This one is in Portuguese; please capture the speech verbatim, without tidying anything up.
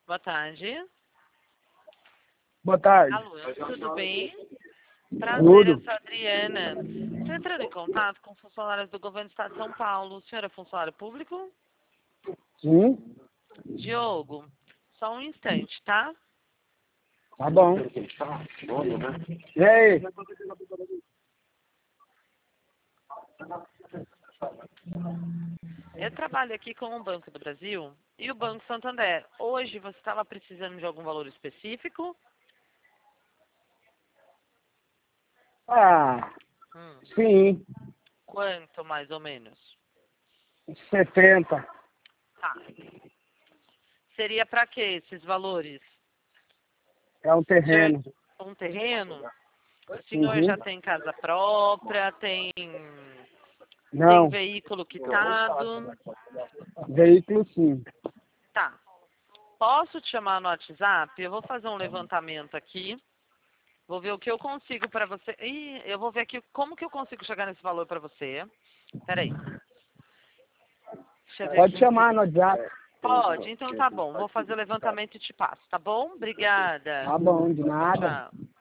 Boa tarde. Boa tarde. Alô, tudo bem? Prazer, Tudo. eu sou a Adriana. Estou entrando em contato com funcionários do governo do Estado de São Paulo. O senhor é funcionário público? Sim, Diogo, só um instante, tá? tá bom. E aí? Eu trabalho aqui com o Banco do Brasil e o Banco Santander. Hoje você estava precisando de algum valor específico? Ah, Hum, sim, quanto mais ou menos? setenta. Tá. Seria para quê esses valores? É um terreno. Um terreno? O senhor Uhum. já tem casa própria, tem, tem Não, veículo quitado? veículo sim. Tá. Posso te chamar no WhatsApp? Eu vou fazer um levantamento aqui. Vou ver o que eu consigo para você. Ih, eu vou ver aqui como que eu consigo chegar nesse valor para você. Peraí. Deixa eu ver Pode aqui. chamar no WhatsApp. Pode, então tá bom. Vou fazer o levantamento e te passo, tá bom? Obrigada. Tá bom, de Tchau, nada. tchau.